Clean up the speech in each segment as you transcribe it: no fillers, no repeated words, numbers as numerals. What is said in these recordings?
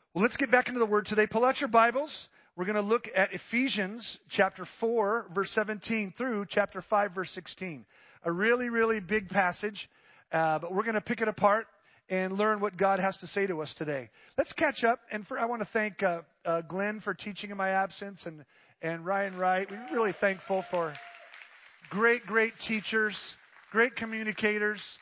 Well, let's get back into the Word today. Pull out your Bibles. We're going to look at Ephesians chapter 4, verse 17 through chapter 5, verse 16. A really, really big passage, but we're going to pick it apart and learn what God has to say to us today. Let's catch up. And I want to thank Glenn for teaching in my absence and Ryan Wright. We're really thankful for great teachers, great communicators.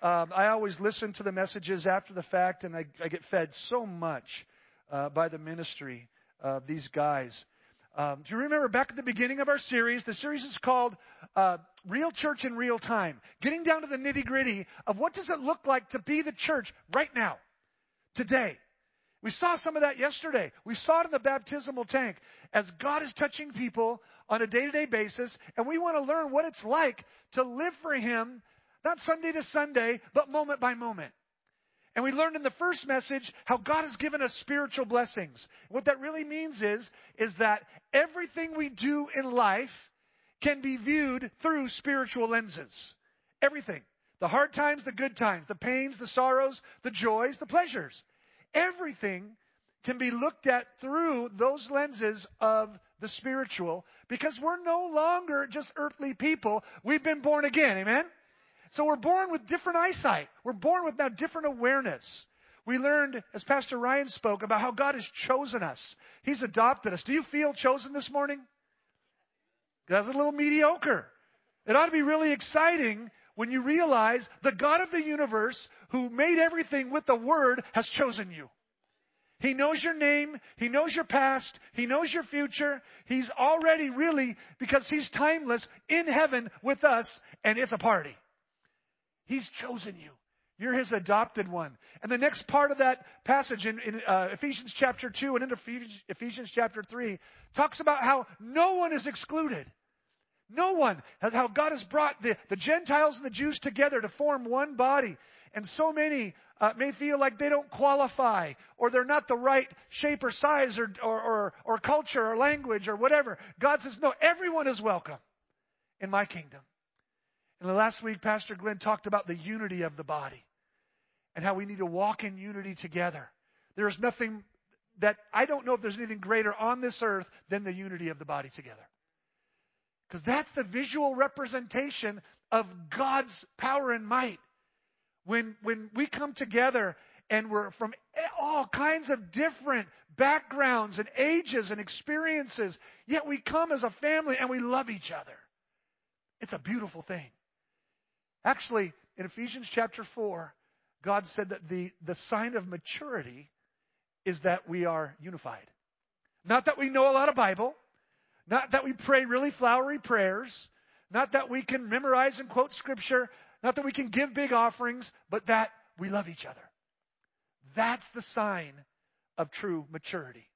I always listen to the messages after the fact, and I get fed so much by the ministry of these guys. Do you remember back at the beginning of our series? The series is called Real Church in Real Time. Getting down to the nitty-gritty of what does it look like to be the church right now, today. We saw some of that yesterday. We saw it in the baptismal tank as God is touching people on a day-to-day basis, and we want to learn what it's like to live for Him, not Sunday to Sunday, but moment by moment. And we learned in the first message how God has given us spiritual blessings. What that really means is that everything we do in life can be viewed through spiritual lenses. Everything. The hard times, the good times, the pains, the sorrows, the joys, the pleasures. Everything can be looked at through those lenses of the spiritual because we're no longer just earthly people. We've been born again. Amen? So we're born with different eyesight. We're born with now different awareness. We learned, as Pastor Ryan spoke, about how God has chosen us. He's adopted us. Do you feel chosen this morning? That's a little mediocre. It ought to be really exciting when you realize the God of the universe who made everything with the Word has chosen you. He knows your name. He knows your past. He knows your future. He's already really, because He's timeless, in heaven with us, and it's a party. He's chosen you. You're His adopted one. And the next part of that passage in Ephesians chapter 2 and into Ephesians chapter 3 talks about how no one is excluded. No one. How God has brought the Gentiles and the Jews together to form one body. And so many may feel like they don't qualify or they're not the right shape or size or culture or language or whatever. God says, no, everyone is welcome in my kingdom. And the last week, Pastor Glenn talked about the unity of the body and how we need to walk in unity together. There is nothing that, I don't know if there's anything greater on this earth than the unity of the body together. Because that's the visual representation of God's power and might. When we come together and we're from all kinds of different backgrounds and ages and experiences, yet we come as a family and we love each other. It's a beautiful thing. Actually, in Ephesians chapter 4, God said that the sign of maturity is that we are unified. Not that we know a lot of Bible, not that we pray really flowery prayers, not that we can memorize and quote scripture, not that we can give big offerings, but that we love each other. That's the sign of true maturity.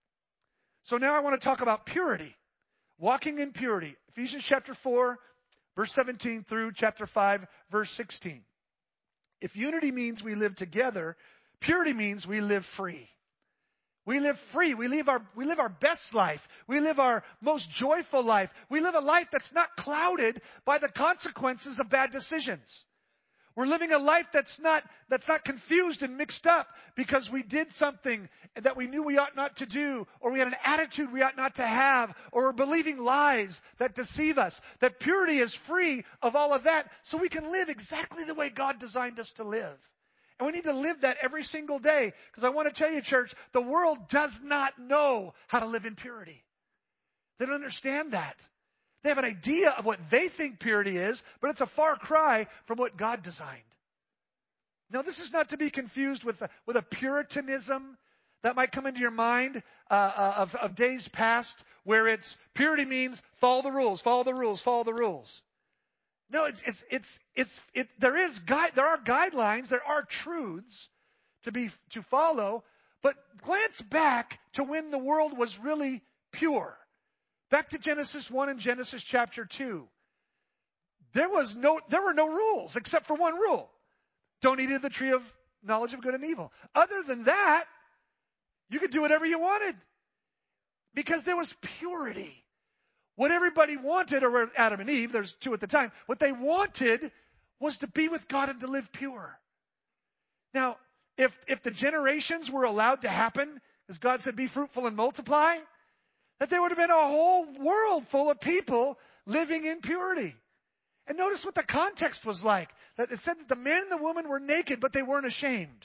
So now I want to talk about purity, walking in purity. Ephesians chapter 4, verse 17 through chapter 5, verse 16. If unity means we live together, purity means we live free. We live free. We live our best life. We live our most joyful life. We live a life that's not clouded by the consequences of bad decisions. We're living a life that's not confused and mixed up because we did something that we knew we ought not to do, or we had an attitude we ought not to have, or we're believing lies that deceive us. That purity is free of all of that so we can live exactly the way God designed us to live. And we need to live that every single day, because I want to tell you, church, the world does not know how to live in purity. They don't understand that. They have an idea of what they think purity is, but it's a far cry from what God designed. Now, this is not to be confused with a Puritanism that might come into your mind of days past, where it's purity means follow the rules, follow the rules, follow the rules. No, there are guidelines, there are truths to follow, but glance back to when the world was really pure. Back to Genesis 1 and Genesis chapter 2. There were no rules except for one rule. Don't eat of the tree of knowledge of good and evil. Other than that, you could do whatever you wanted because there was purity. What everybody wanted, or Adam and Eve, there's two at the time, what they wanted was to be with God and to live pure. Now, if the generations were allowed to happen as God said, be fruitful and multiply, that there would have been a whole world full of people living in purity. And notice what the context was like. That it said that the man and the woman were naked, but they weren't ashamed.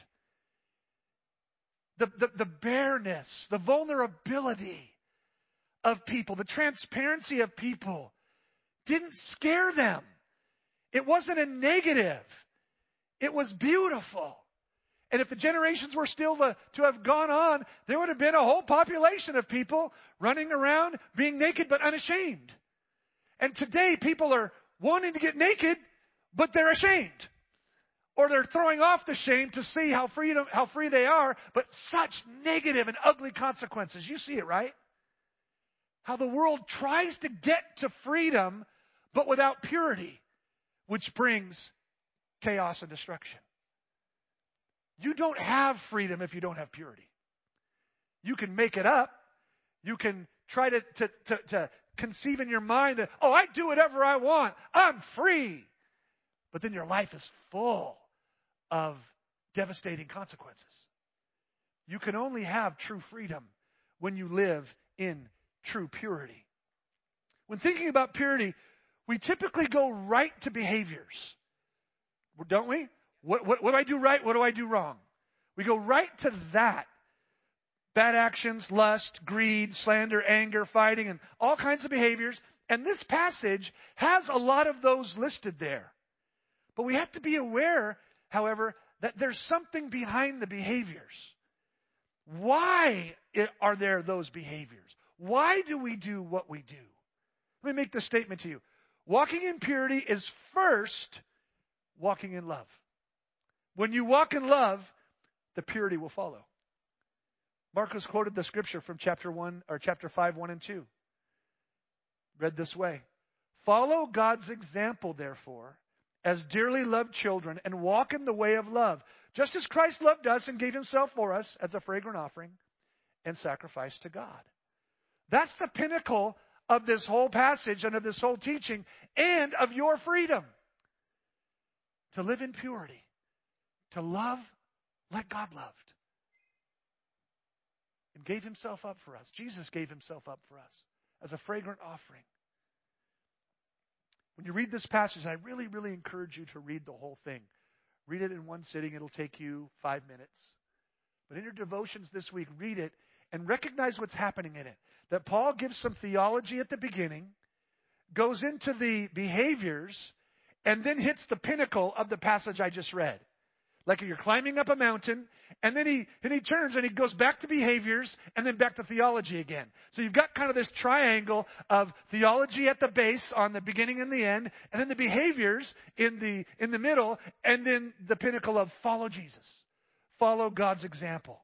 The bareness, the vulnerability of people, the transparency of people didn't scare them. It wasn't a negative. It was beautiful. And if the generations were still to have gone on, there would have been a whole population of people running around being naked but unashamed. And today people are wanting to get naked, but they're ashamed. Or they're throwing off the shame to see how free they are, but such negative and ugly consequences. You see it, right? How the world tries to get to freedom, but without purity, which brings chaos and destruction. You don't have freedom if you don't have purity. You can make it up. You can try to conceive in your mind that, oh, I do whatever I want. I'm free. But then your life is full of devastating consequences. You can only have true freedom when you live in true purity. When thinking about purity, we typically go right to behaviors. Don't we? What do I do right? What do I do wrong? We go right to that. Bad actions, lust, greed, slander, anger, fighting, and all kinds of behaviors. And this passage has a lot of those listed there. But we have to be aware, however, that there's something behind the behaviors. Why are there those behaviors? Why do we do what we do? Let me make this statement to you. Walking in purity is first walking in love. When you walk in love, the purity will follow. Marcos quoted the scripture from chapter 5, 1 and 2. Read this way. Follow God's example, therefore, as dearly loved children, and walk in the way of love, just as Christ loved us and gave himself for us as a fragrant offering and sacrifice to God. That's the pinnacle of this whole passage and of this whole teaching and of your freedom. To live in purity. To love like God loved. And gave himself up for us. Jesus gave himself up for us as a fragrant offering. When you read this passage, I really, really encourage you to read the whole thing. Read it in one sitting. It'll take you 5 minutes. But in your devotions this week, read it and recognize what's happening in it. That Paul gives some theology at the beginning, goes into the behaviors, and then hits the pinnacle of the passage I just read. Like you're climbing up a mountain, and then he turns and he goes back to behaviors and then back to theology again. So you've got kind of this triangle of theology at the base on the beginning and the end, and then the behaviors in the middle, and then the pinnacle of follow Jesus. Follow God's example.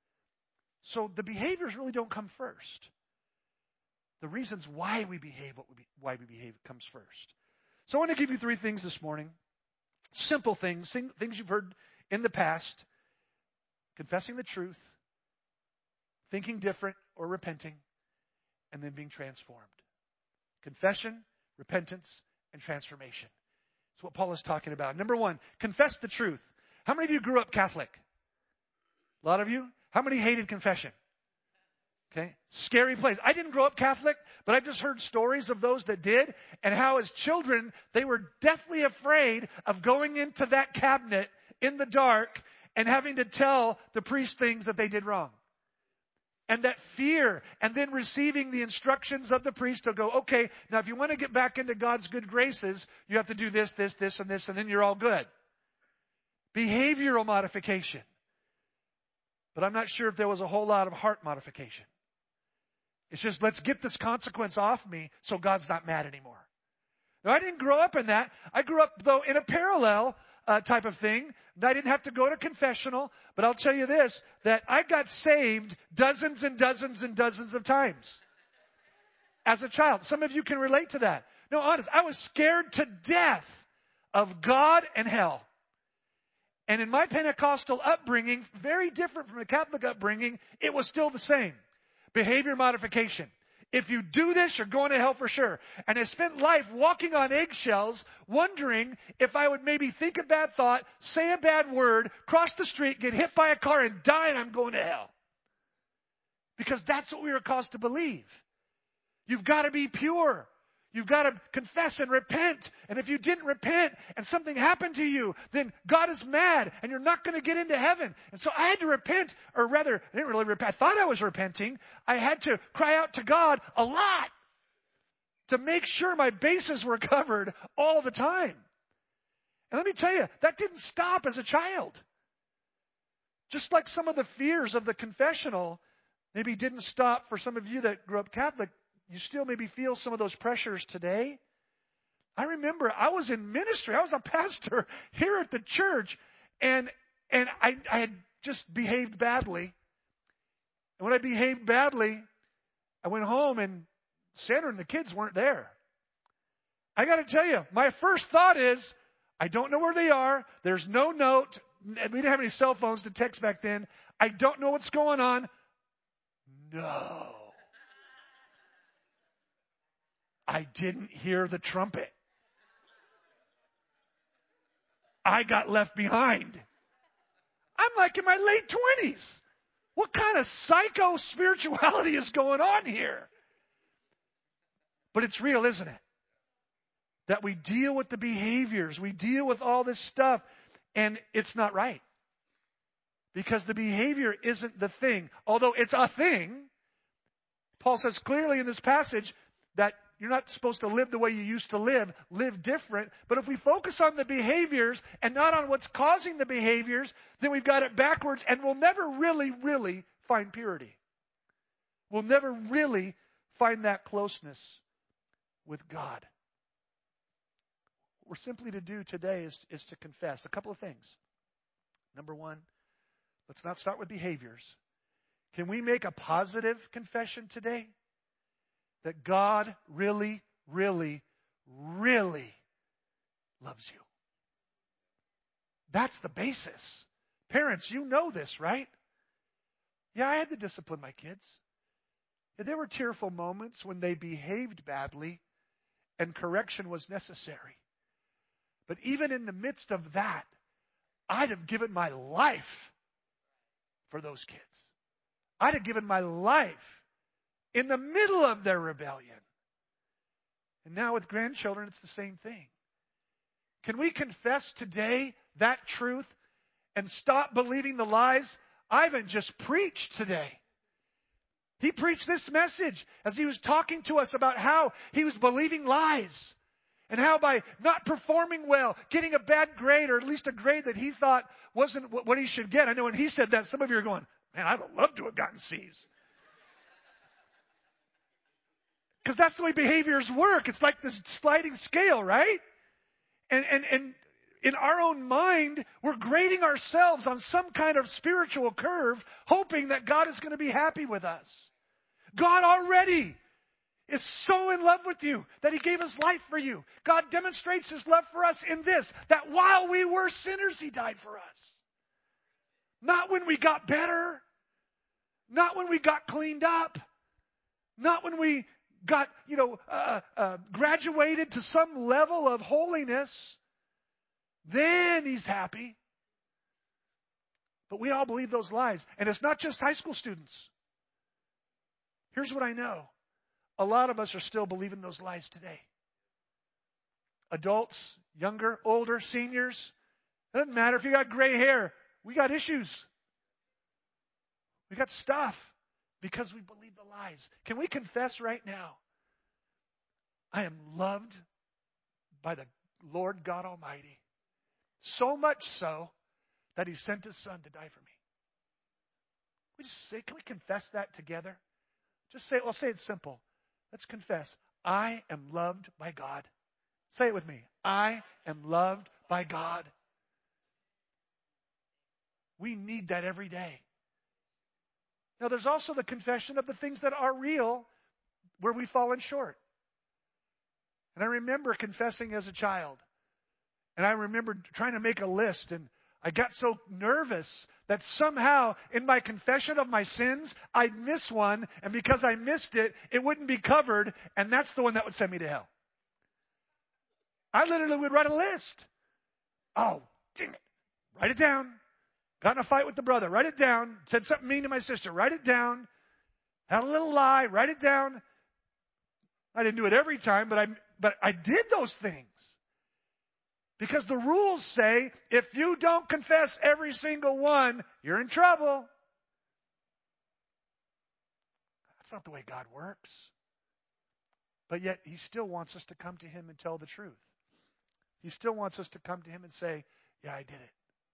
So the behaviors really don't come first. The reasons why we behave comes first. So I want to give you 3 things this morning. Simple things, things you've heard in the past. Confessing the truth, thinking different or repenting, and then being transformed. Confession, repentance, and transformation. That's what Paul is talking about. Number 1, confess the truth. How many of you grew up Catholic? A lot of you? How many hated confession? Okay. Scary place. I didn't grow up Catholic, but I've just heard stories of those that did, and how as children, they were deathly afraid of going into that cabinet in the dark and having to tell the priest things that they did wrong. And that fear, and then receiving the instructions of the priest to go, okay, now if you want to get back into God's good graces, you have to do this, this, this, and this, and then you're all good. Behavioral modification. But I'm not sure if there was a whole lot of heart modification. It's just, let's get this consequence off me so God's not mad anymore. Now, I didn't grow up in that. I grew up, though, in a parallel type of thing. I didn't have to go to confessional, but I'll tell you this, that I got saved dozens and dozens and dozens of times as a child. Some of you can relate to that. No, honest, I was scared to death of God and hell. And in my Pentecostal upbringing, very different from the Catholic upbringing, it was still the same. Behavior modification. If you do this, you're going to hell for sure. And I spent life walking on eggshells, wondering if I would maybe think a bad thought, say a bad word, cross the street, get hit by a car, and die, and I'm going to hell. because that's what we were caused to believe. You've got to be pure. You've got to confess and repent. And if you didn't repent and something happened to you, then God is mad and you're not going to get into heaven. And so I had to repent, or rather, I didn't really repent. I thought I was repenting. I had to cry out to God a lot to make sure my bases were covered all the time. And let me tell you, that didn't stop as a child. Just like some of the fears of the confessional maybe didn't stop for some of you that grew up Catholic, you still maybe feel some of those pressures today. I remember I was in ministry. I was a pastor here at the church, and I had just behaved badly. And when I behaved badly, I went home, and Sandra and the kids weren't there. I got to tell you, my first thought is, I don't know where they are. There's no note. We didn't have any cell phones to text back then. I don't know what's going on. No. I didn't hear the trumpet. I got left behind. I'm like in my late 20s. What kind of psycho spirituality is going on here? But it's real, isn't it? That we deal with the behaviors, we deal with all this stuff, and it's not right. Because the behavior isn't the thing. Although it's a thing, Paul says clearly in this passage that you're not supposed to live the way you used to live different. But if we focus on the behaviors and not on what's causing the behaviors, then we've got it backwards, and we'll never really find purity. We'll never really find that closeness with God. What we're simply to do today is to confess a couple of things. Number one, let's not start with behaviors. Can we make a positive confession today? That God really loves you. That's the basis. Parents, you know this, right? Yeah, I had to discipline my kids. Yeah, there were tearful moments when they behaved badly and correction was necessary. But even in the midst of that, I'd have given my life for those kids. I'd have given my life in the middle of their rebellion. And now with grandchildren, it's the same thing. Can we confess today that truth and stop believing the lies Ivan just preached today? He preached this message as he was talking to us about how he was believing lies. And how by not performing well, getting a bad grade, or at least a grade that he thought wasn't what he should get. I know when he said that, some of you are going, man, I'd love to have gotten C's. Because that's the way behaviors work. It's like this sliding scale, right? And in our own mind, we're grading ourselves on some kind of spiritual curve, hoping that God is going to be happy with us. God already is so in love with you that He gave His life for you. God demonstrates His love for us in this, that while we were sinners, He died for us. Not when we got better. Not when we got cleaned up. Not when we got, graduated to some level of holiness, then He's happy. But we all believe those lies. And it's not just high school students. Here's what I know. A lot of us are still believing those lies today. Adults, younger, older, seniors. It doesn't matter if you got gray hair. We got issues. We got stuff. Because we believe the lies. Can we confess right now? I am loved by the Lord God Almighty. So much so that He sent His Son to die for me. We just say, can we confess that together? Just say, I'll say it simple. Let's confess. I am loved by God. Say it with me. I am loved by God. We need that every day. Now, there's also the confession of the things that are real where we've fallen short. And I remember confessing as a child. And I remember trying to make a list. And I got so nervous that somehow in my confession of my sins, I'd miss one. And because I missed it, it wouldn't be covered. And that's the one that would send me to hell. I literally would write a list. Oh, dang it. Write it down. Got in a fight with the brother. Write it down. Said something mean to my sister. Write it down. Had a little lie, write it down. I didn't do it every time, but I did those things. Because the rules say, if you don't confess every single one, you're in trouble. That's not the way God works. But yet, He still wants us to come to Him and tell the truth. He still wants us to come to Him and say, yeah, I did it.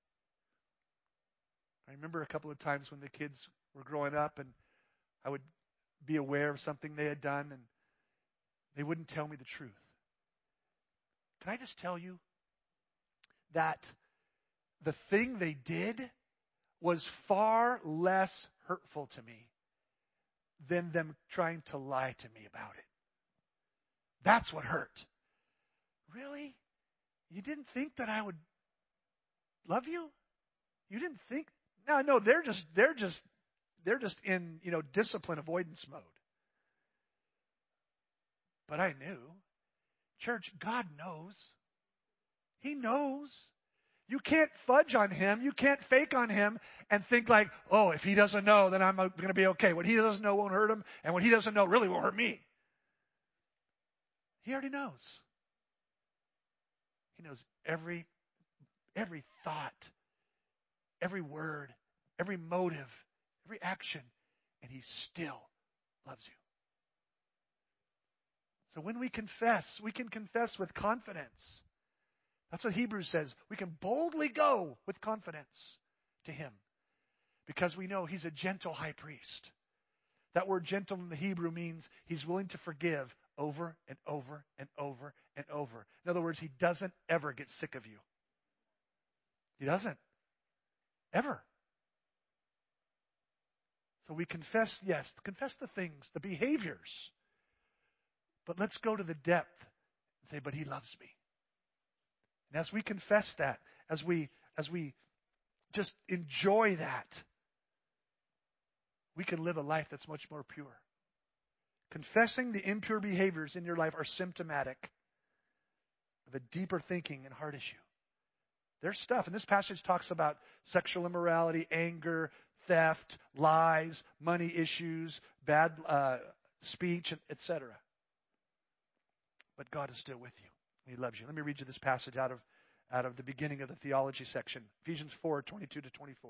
I remember a couple of times when the kids were growing up and I would be aware of something they had done and they wouldn't tell me the truth. Can I just tell you that the thing they did was far less hurtful to me than them trying to lie to me about it. That's what hurt. Really? You didn't think that I would love you? You didn't think? No, they're just in, discipline avoidance mode. But I knew. Church, God knows. He knows. You can't fudge on Him. You can't fake on Him and think like, oh, if He doesn't know, then I'm going to be okay. What He doesn't know won't hurt Him, and what He doesn't know really won't hurt me. He already knows. He knows every thought, every word, every motive, every action, and He still loves you. So when we can confess with confidence. That's what Hebrews says. We can boldly go with confidence to Him because we know He's a gentle high priest. That word gentle in the Hebrew means He's willing to forgive over and over and over and over. In other words, He doesn't ever get sick of you. He doesn't. Ever. So we confess the things, the behaviors. But let's go to the depth and say, but He loves me. And as we confess that, as we just enjoy that, we can live a life that's much more pure. Confessing the impure behaviors in your life are symptomatic of a deeper thinking and heart issue. There's stuff, and this passage talks about sexual immorality, anger, theft, lies, money issues, bad speech, etc. But God is still with you. He loves you. Let me read you this passage out of the beginning of the theology section. Ephesians 4:22-24.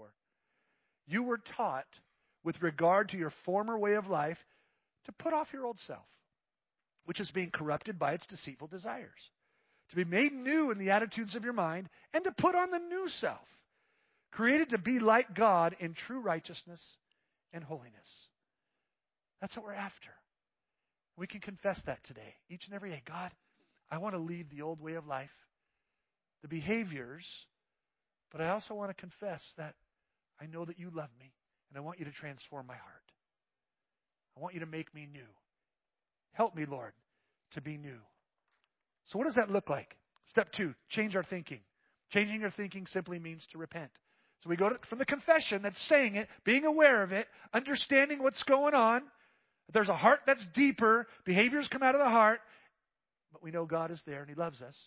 You were taught with regard to your former way of life to put off your old self, which is being corrupted by its deceitful desires, to be made new in the attitudes of your mind, and to put on the new self, created to be like God in true righteousness and holiness. That's what we're after. We can confess that today, each and every day. God, I want to leave the old way of life, the behaviors, but I also want to confess that I know that you love me, and I want you to transform my heart. I want you to make me new. Help me, Lord, to be new. So what does that look like? Step 2, change our thinking. Changing your thinking simply means to repent. So we go from the confession, that's saying it, being aware of it, understanding what's going on. There's a heart that's deeper. Behaviors come out of the heart. But we know God is there and He loves us.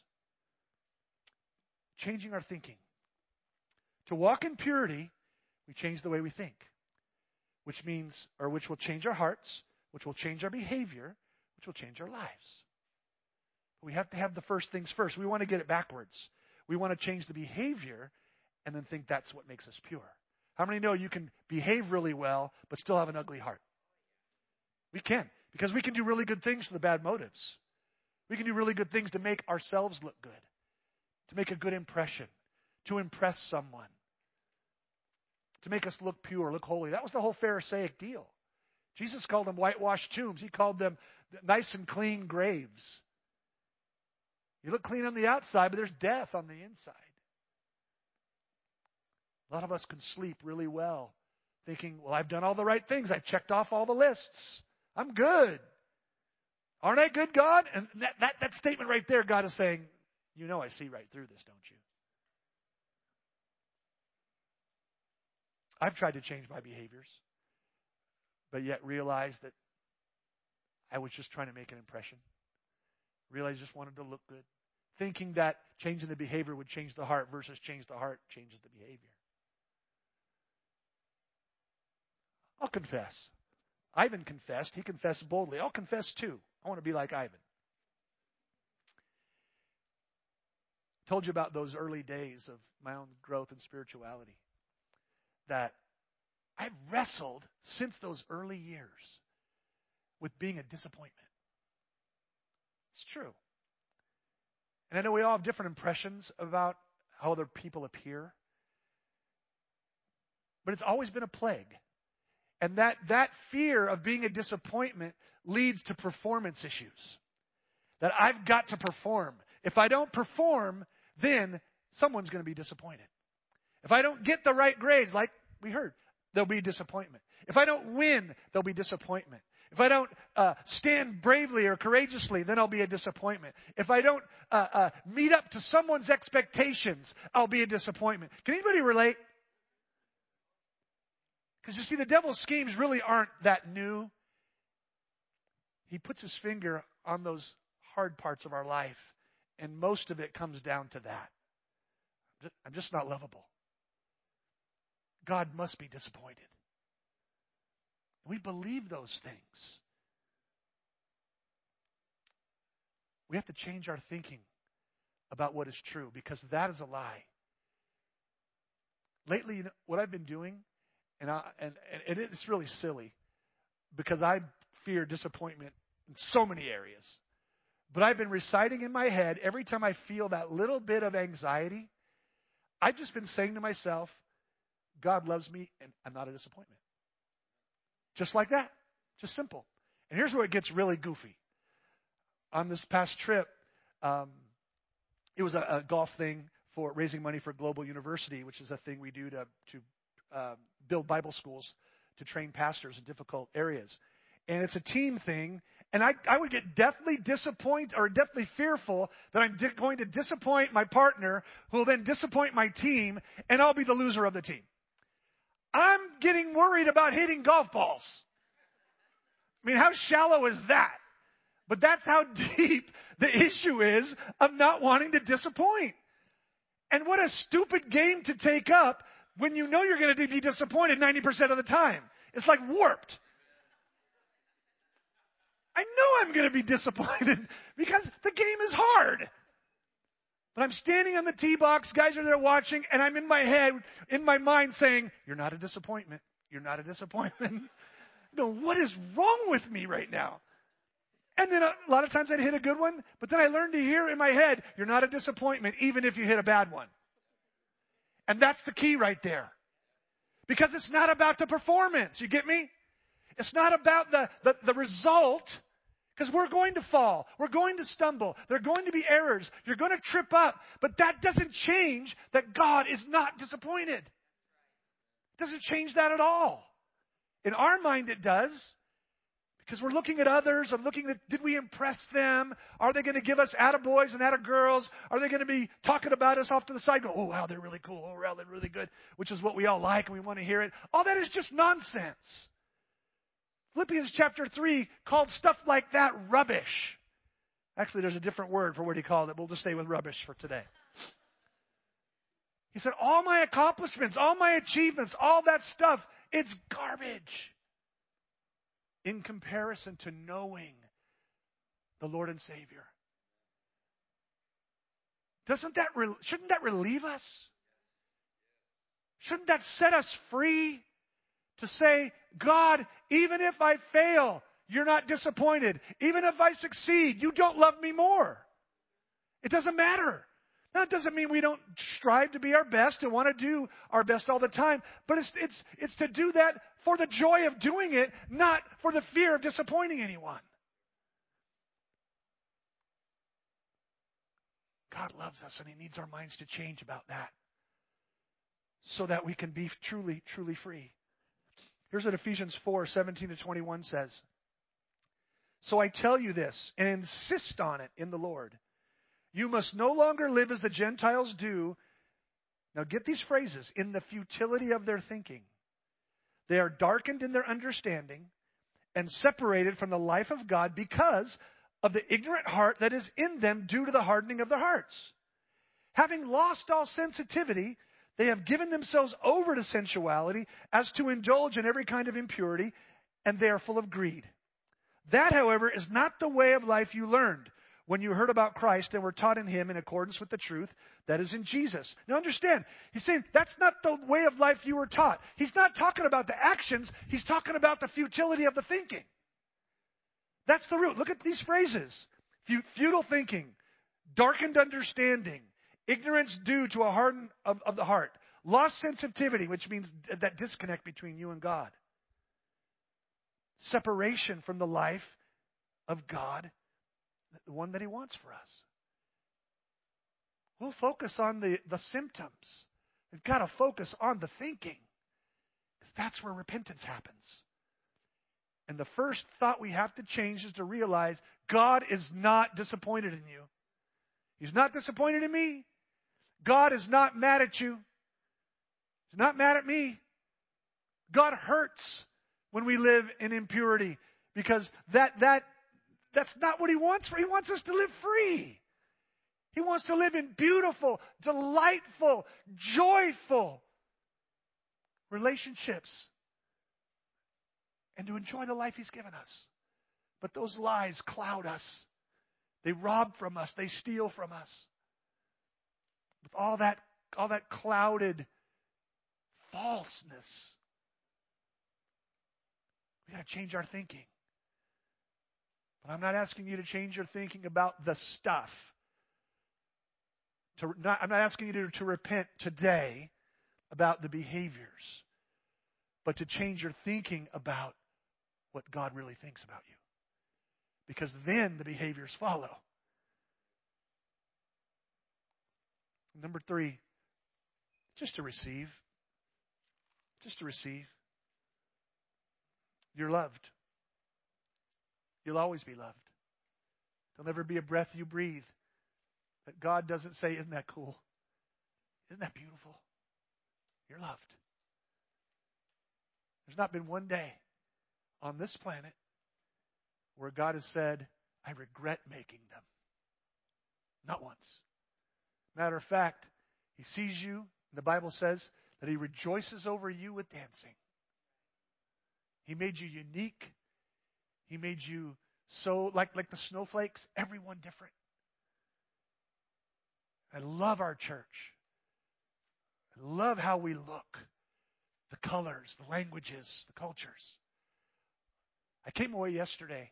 Changing our thinking. To walk in purity, we change the way we think, which will change our hearts, which will change our behavior, which will change our lives. We have to have the first things first. We want to get it backwards. We want to change the behavior and then think that's what makes us pure. How many know you can behave really well but still have an ugly heart? We can, because we can do really good things for the bad motives. We can do really good things to make ourselves look good, to make a good impression, to impress someone, to make us look pure, look holy. That was the whole Pharisaic deal. Jesus called them whitewashed tombs. He called them nice and clean graves. You look clean on the outside, but there's death on the inside. A lot of us can sleep really well, thinking, well, I've done all the right things. I've checked off all the lists. I'm good. Aren't I good, God? And that statement right there, God is saying, you know I see right through this, don't you? I've tried to change my behaviors, but yet realized that I was just trying to make an impression. Realized I just wanted to look good. Thinking that changing the behavior would change the heart versus change the heart changes the behavior. I'll confess. Ivan confessed. He confessed boldly. I'll confess too. I want to be like Ivan. Told you about those early days of my own growth in spirituality. That I've wrestled since those early years with being a disappointment. It's true. And I know we all have different impressions about how other people appear. But it's always been a plague. And that fear of being a disappointment leads to performance issues. That I've got to perform. If I don't perform, then someone's going to be disappointed. If I don't get the right grades, like we heard, there'll be disappointment. If I don't win, there'll be disappointment. If I don't stand bravely or courageously, then I'll be a disappointment. If I don't meet up to someone's expectations, I'll be a disappointment. Can anybody relate? Because you see, the devil's schemes really aren't that new. He puts his finger on those hard parts of our life, and most of it comes down to that. I'm just not lovable. God must be disappointed. We believe those things. We have to change our thinking about what is true, because that is a lie. Lately, what I've been doing, and it's really silly, because I fear disappointment in so many areas. But I've been reciting in my head every time I feel that little bit of anxiety. I've just been saying to myself, God loves me and I'm not a disappointment. Just like that. Just simple. And here's where it gets really goofy. On this past trip, it was a golf thing for raising money for Global University, which is a thing we do to build Bible schools to train pastors in difficult areas. And it's a team thing. And I would get deathly disappointed or deathly fearful that I'm going to disappoint my partner, who will then disappoint my team, and I'll be the loser of the team. I'm getting worried about hitting golf balls. I mean, how shallow is that? But that's how deep the issue is of not wanting to disappoint. And what a stupid game to take up when you know you're going to be disappointed 90% of the time. It's like warped. I know I'm going to be disappointed because the game is hard. But I'm standing on the tee box, guys are there watching, and I'm in my head, in my mind saying, you're not a disappointment. You're not a disappointment. No, what is wrong with me right now? And then a lot of times I'd hit a good one, but then I learned to hear in my head, you're not a disappointment even if you hit a bad one. And that's the key right there. Because it's not about the performance. You get me? It's not about the result. Because we're going to fall. We're going to stumble. There are going to be errors. You're going to trip up. But that doesn't change that God is not disappointed. It doesn't change that at all. In our mind it does. Because we're looking at others and looking at, did we impress them? Are they going to give us attaboys and attagirls? Are they going to be talking about us off to the side? Go, oh, wow, they're really cool. Oh, wow, they're really good. Which is what we all like and we want to hear it. All that is just nonsense. Philippians chapter 3 called stuff like that rubbish. Actually, there's a different word for what he called it. We'll just stay with rubbish for today. He said, all my accomplishments, all my achievements, all that stuff, it's garbage in comparison to knowing the Lord and Savior. Shouldn't that relieve us? Shouldn't that set us free to say, God, even if I fail, you're not disappointed. Even if I succeed, you don't love me more. It doesn't matter. Now, it doesn't mean we don't strive to be our best and want to do our best all the time, but it's to do that for the joy of doing it, not for the fear of disappointing anyone. God loves us, and He needs our minds to change about that so that we can be truly, truly free. Here's what Ephesians 4:17-21 says. So I tell you this, and insist on it in the Lord. You must no longer live as the Gentiles do. Now get these phrases. In the futility of their thinking. They are darkened in their understanding and separated from the life of God because of the ignorant heart that is in them due to the hardening of their hearts. Having lost all sensitivity, they have given themselves over to sensuality as to indulge in every kind of impurity. and they are full of greed. That, however, is not the way of life you learned when you heard about Christ and were taught in Him in accordance with the truth that is in Jesus. Now understand, he's saying that's not the way of life you were taught. He's not talking about the actions. He's talking about the futility of the thinking. That's the root. Look at these phrases. Futile thinking, darkened understanding, ignorance due to a harden of the heart, lost sensitivity, which means that disconnect between you and God, separation from the life of God, the one that He wants for us. We'll focus on the symptoms. We've got to focus on the thinking, because that's where repentance happens. And the first thought we have to change is to realize God is not disappointed in you. He's not disappointed in me. God is not mad at you. He's not mad at me. God hurts when we live in impurity, because that's not what He wants. He wants us to live free. He wants to live in beautiful, delightful, joyful relationships and to enjoy the life He's given us. But those lies cloud us. They rob from us. They steal from us. With all that clouded falseness, we got to change our thinking. But I'm not asking you to change your thinking about the stuff. I'm not asking you to repent today about the behaviors, but to change your thinking about what God really thinks about you. Because then the behaviors follow. Number 3, just to receive. Just to receive. You're loved. You'll always be loved. There'll never be a breath you breathe that God doesn't say, isn't that cool? Isn't that beautiful? You're loved. There's not been one day on this planet where God has said, I regret making them. Not once. Matter of fact, He sees you, and the Bible says that He rejoices over you with dancing. He made you unique. He made you so, like the snowflakes, everyone different. I love our church. I love how we look. The colors, the languages, the cultures. I came away yesterday.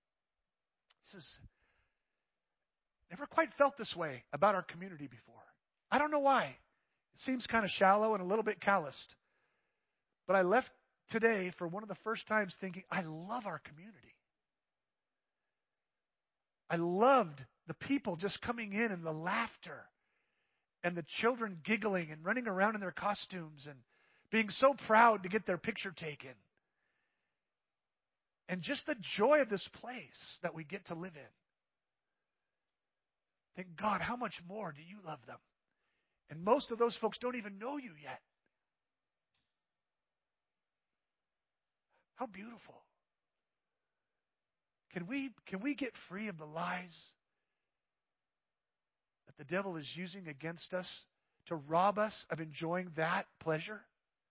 Never quite felt this way about our community before. I don't know why. It seems kind of shallow and a little bit calloused. But I left today for one of the first times thinking, I love our community. I loved the people just coming in and the laughter and the children giggling and running around in their costumes and being so proud to get their picture taken. And just the joy of this place that we get to live in. Thank God, how much more do you love them? And most of those folks don't even know you yet. How beautiful. Can we get free of the lies that the devil is using against us to rob us of enjoying that pleasure?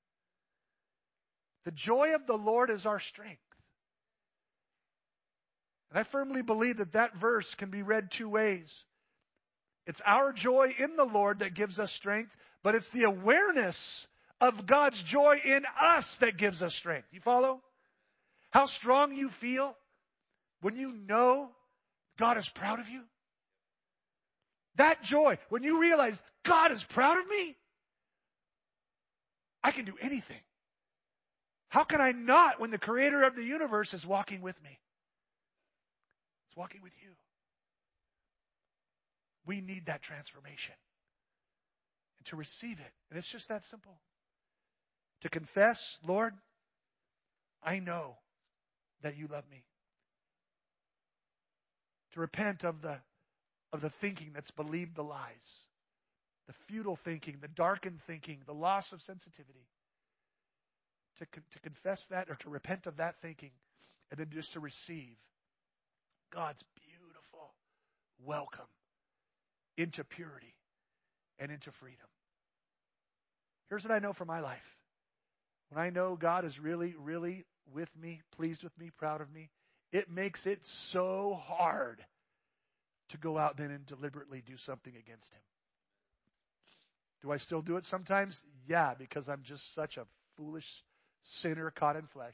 The joy of the Lord is our strength. And I firmly believe that verse can be read 2 ways. It's our joy in the Lord that gives us strength, but it's the awareness of God's joy in us that gives us strength. You follow? How strong you feel when you know God is proud of you. That joy, when you realize God is proud of me, I can do anything. How can I not when the creator of the universe is walking with me? It's walking with you. We need that transformation. And to receive it. And it's just that simple. To confess, Lord, I know that you love me. To repent of the thinking that's believed the lies. The futile thinking, the darkened thinking, the loss of sensitivity. To confess that or to repent of that thinking. And then just to receive God's beautiful welcome into purity and into freedom. Here's what I know from my life. When I know God is really, really with me, pleased with me, proud of me, it makes it so hard to go out then and deliberately do something against him. Do I still do it sometimes? Yeah, because I'm just such a foolish sinner caught in flesh.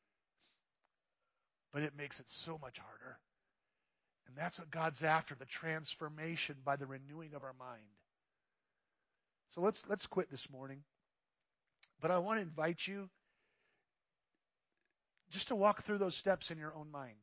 But it makes it so much harder. And that's what God's after, the transformation by the renewing of our mind. So let's quit this morning. But I want to invite you just to walk through those steps in your own mind.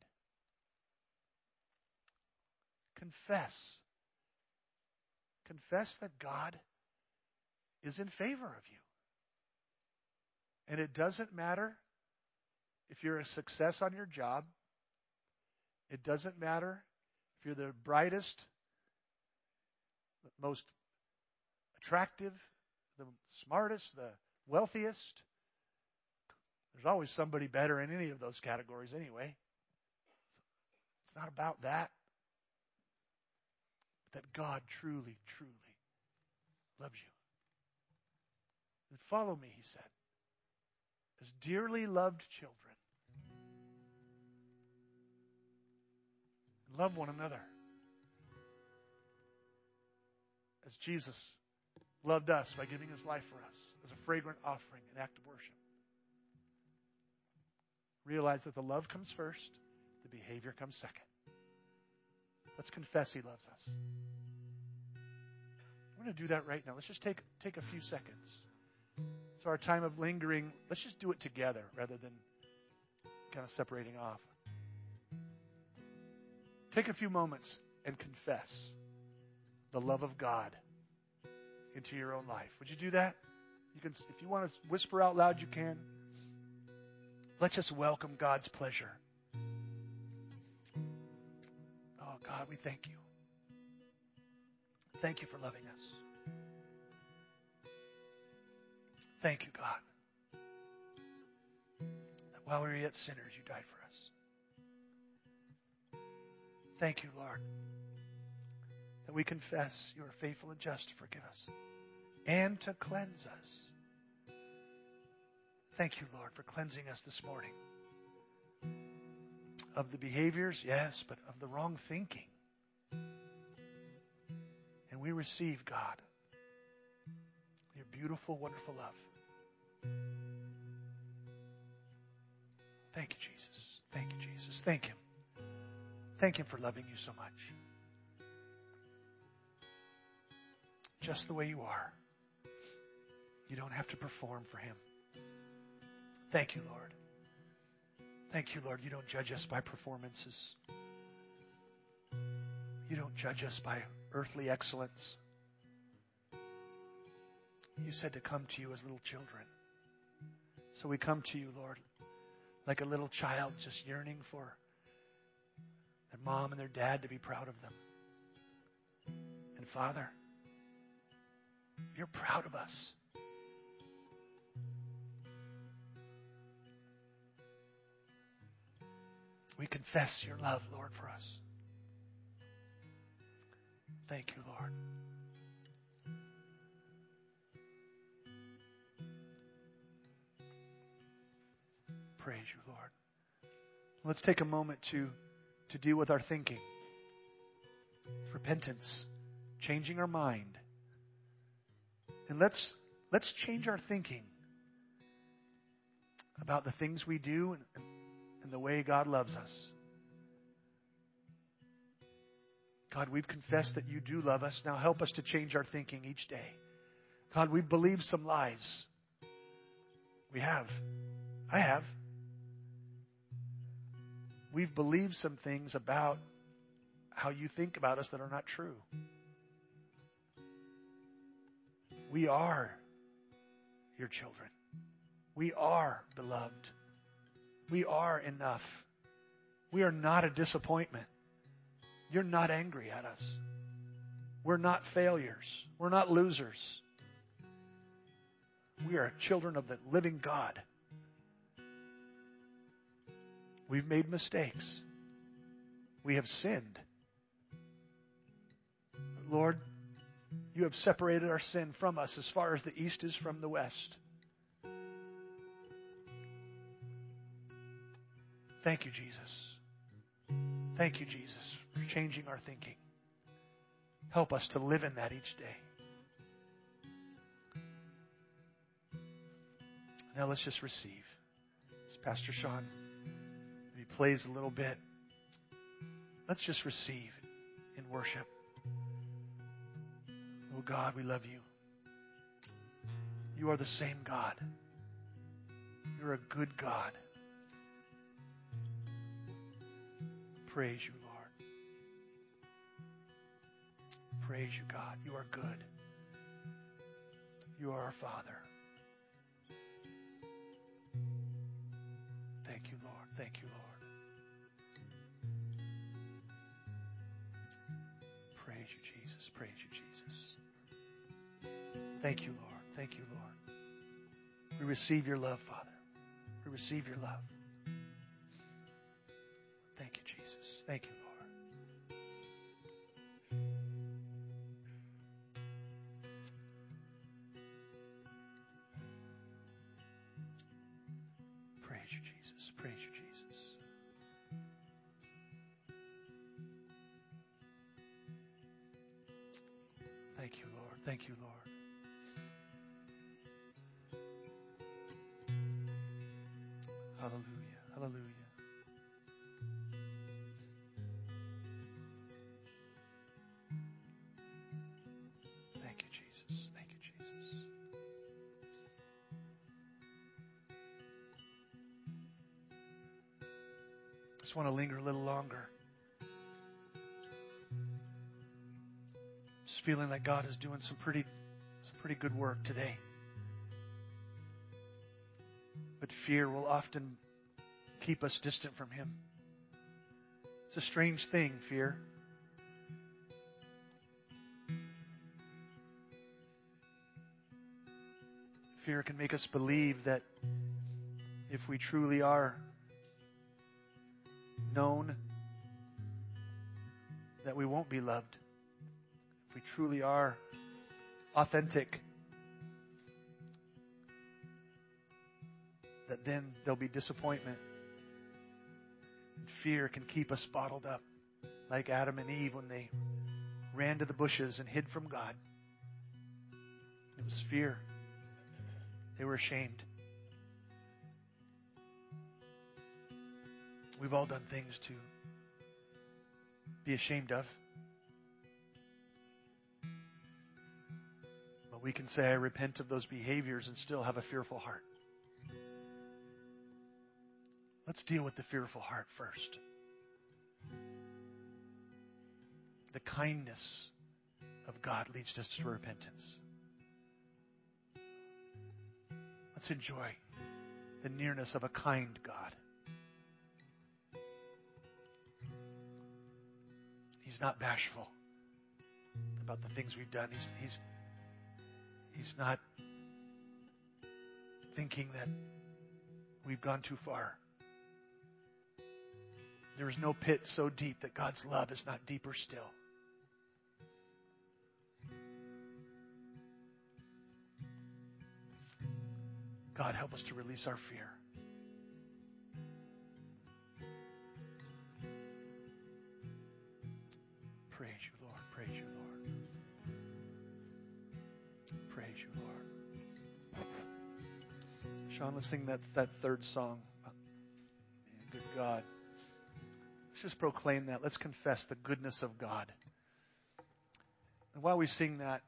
Confess. Confess that God is in favor of you. And it doesn't matter if you're a success on your job. It doesn't matter if you're the brightest, the most attractive, the smartest, the wealthiest. There's always somebody better in any of those categories anyway. It's not about that. But that God truly, truly loves you. And follow me, he said, as dearly loved children. And love one another. As Jesus loved us by giving his life for us as a fragrant offering, an act of worship. Realize that the love comes first, the behavior comes second. Let's confess he loves us. We're going to do that right now. Let's just take a few seconds. So our time of lingering, let's just do it together rather than kind of separating off. Take a few moments and confess the love of God into your own life. Would you do that? You can, if you want to whisper out loud, you can. Let's just welcome God's pleasure. Oh, God, we thank you. Thank you for loving us. Thank you, God, that while we were yet sinners, you died for us. Thank you, Lord, that we confess you are faithful and just to forgive us and to cleanse us. Thank you, Lord, for cleansing us this morning of the behaviors, yes, but of the wrong thinking. And we receive, God, your beautiful, wonderful love. Thank you, Jesus. Thank you, Jesus. Thank him. Thank him for loving you so much. Just the way you are. You don't have to perform for him. Thank you, Lord. Thank you, Lord. You don't judge us by performances. You don't judge us by earthly excellence. You said to come to you as little children. So we come to you, Lord, like a little child just yearning for their mom and their dad to be proud of them. And Father, you're proud of us. We confess your love, Lord, for us. Thank you, Lord. Praise you, Lord. Let's take a moment to deal with our thinking. Repentance. Changing our mind. And let's change our thinking about the things we do and the way God loves us. God, we've confessed that you do love us. Now help us to change our thinking each day. God, we've believed some lies. We have. I have. We've believed some things about how you think about us that are not true. We are your children. We are beloved. We are enough. We are not a disappointment. You're not angry at us. We're not failures. We're not losers. We are children of the living God. We've made mistakes. We have sinned. Lord, you have separated our sin from us as far as the east is from the west. Thank you, Jesus. Thank you, Jesus, for changing our thinking. Help us to live in that each day. Now let's just receive. As Pastor Sean maybe plays a little bit, let's just receive in worship. Oh God, we love you. You are the same God. You're a good God. Praise you, Lord. Praise you, God. You are good. You are our Father. Thank you, Lord. Thank you, Lord. Praise you, Jesus. Praise you, Jesus. Thank you, Lord. Thank you, Lord. We receive your love, Father. We receive your love. Thank you, Jesus. Thank you, Lord. Praise you, Jesus. Praise you, Jesus. Thank you, Lord. Thank you, Lord. Hallelujah. Hallelujah. Thank you, Jesus. Thank you, Jesus. Just want to linger a little longer. Just feeling like God is doing some pretty good work today. But fear will often keep us distant from Him. It's a strange thing, fear. Fear can make us believe that if we truly are known, that we won't be loved. If we truly are authentic, that then there'll be disappointment. And fear can keep us bottled up, like Adam and Eve when they ran to the bushes and hid from God. It was fear. They were ashamed. We've all done things to be ashamed of. But we can say, I repent of those behaviors and still have a fearful heart. Let's deal with the fearful heart first. The kindness of God leads us to repentance. Let's enjoy the nearness of a kind God. He's not bashful about the things we've done. He's not thinking that we've gone too far. There is no pit so deep that God's love is not deeper still. God, help us to release our fear. Praise you, Lord. Praise you, Lord. Praise you, Lord. Sean, let's sing that third song. Good God. Let's just proclaim that. Let's confess the goodness of God. And while we sing that,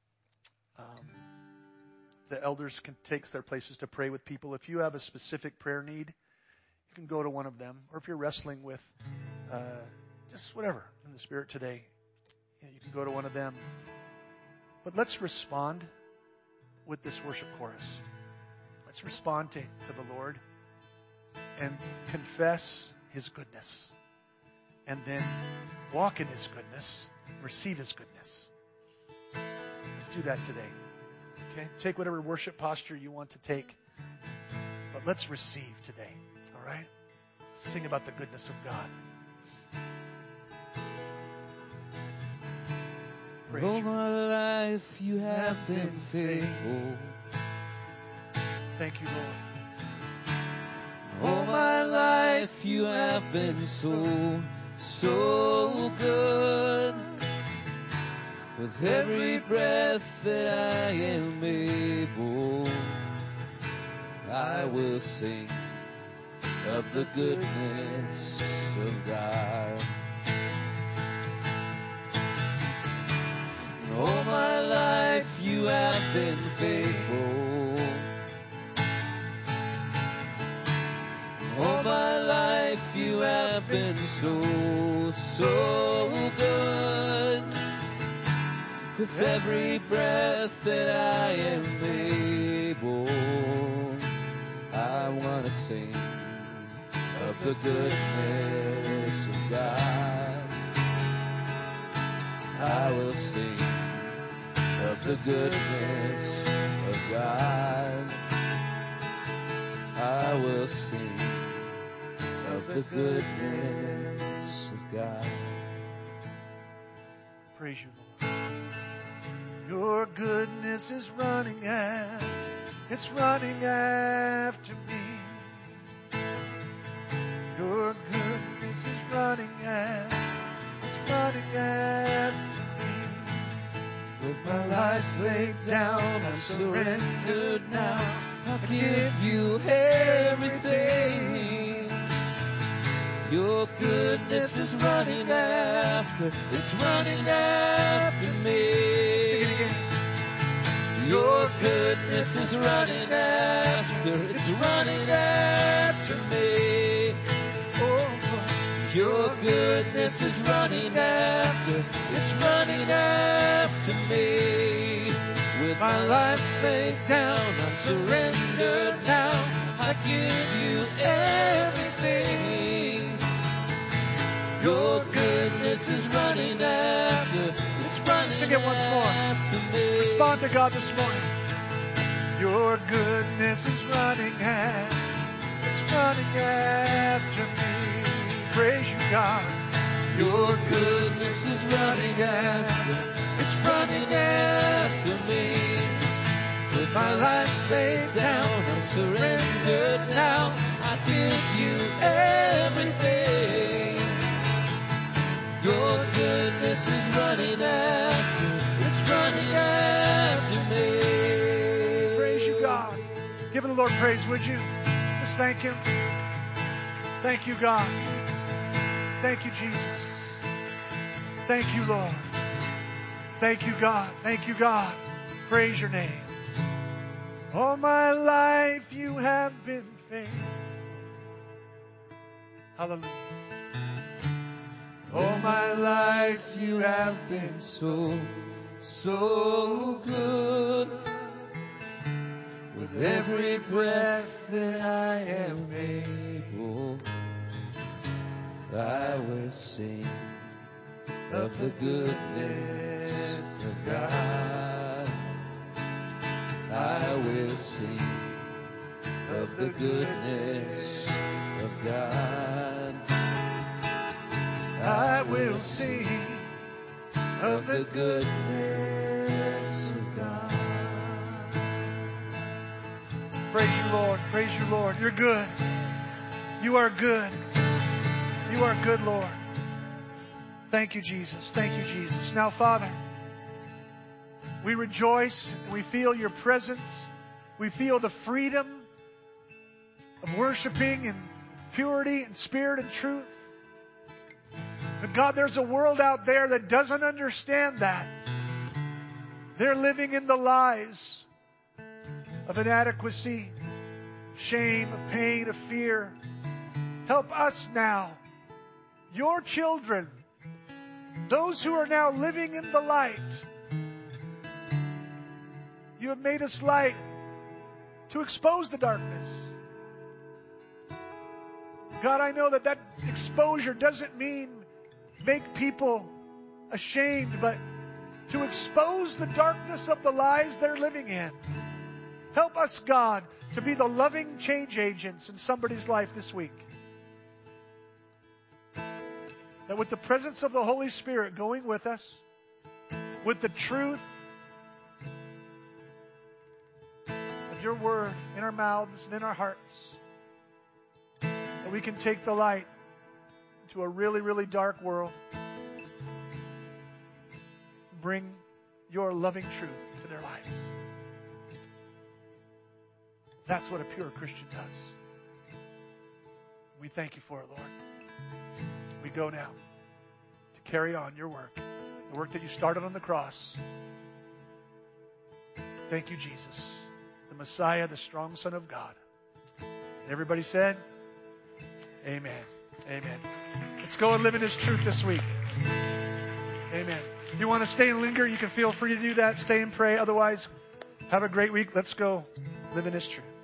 the elders can take their places to pray with people. If you have a specific prayer need, you can go to one of them. Or if you're wrestling with just whatever in the Spirit today, you can go to one of them. But let's respond with this worship chorus. Let's respond to the Lord and confess His goodness. And then walk in His goodness, receive His goodness. Let's do that today. Okay? Take whatever worship posture you want to take. But let's receive today. All right? Let's sing about the goodness of God. Praise All you. my life you have been faithful. Thank you, Lord. All my life you have been so, so good. With every breath that I am able, I will sing of the goodness of God. All my life you have been faithful. All my life you have been so, so good. With every breath that I am able, I want to sing of the goodness of God. I will sing of the goodness of God. I will sing of the goodness of God. Praise you, Lord. Your goodness is running after, it's running after me. Your goodness is running after, it's running after me. With my life laid down, I surrendered now. I give you everything. Your goodness is running after, it's running after me. Sing it again. Your goodness is running after, it's running after me. Oh, your goodness is running after, it's running after me. With my life laid down, I surrender now. I give you everything. Your goodness is running after, it's running Sing it once more. after me. Respond to God this morning. Your goodness is running after, it's running after me. Praise you, God. Your goodness is running after, it's running after me. With my life laid down, I'm surrendered now. I give you everything. Your goodness is running after, it's running after me. Praise you, God. Give the Lord praise, would you? Just thank Him. Thank you, God. Thank you, Jesus. Thank you, Lord. Thank you, God. Thank you, God. Praise your name. All my life you have been faithful. Hallelujah. All my life you have been so, so good. With every breath that I am able, I will sing of the goodness of God. I will sing of the goodness of God. I will sing of the goodness of God. Praise you, Lord. Praise you, Lord. You're good. You are good. You are good, Lord. Thank you, Jesus. Thank you, Jesus. Now, Father, we rejoice and we feel your presence. We feel the freedom of worshiping in purity and spirit and truth. But God, there's a world out there that doesn't understand that. They're living in the lies of inadequacy, shame, of pain, of fear. Help us now, your children, those who are now living in the light. You have made us light to expose the darkness. God, I know that exposure doesn't mean make people ashamed, but to expose the darkness of the lies they're living in. Help us, God, to be the loving change agents in somebody's life this week. That with the presence of the Holy Spirit going with us, with the truth of your word in our mouths and in our hearts, that we can take the light to a really, really dark world. Bring your loving truth to their lives. That's what a pure Christian does. We thank you for it, Lord. We go now to carry on your work, the work that you started on the cross. Thank you, Jesus, the Messiah, the strong Son of God. And everybody said, amen. Amen. Let's go and live in His truth this week. Amen. If you want to stay and linger, you can feel free to do that. Stay and pray. Otherwise, have a great week. Let's go live in His truth.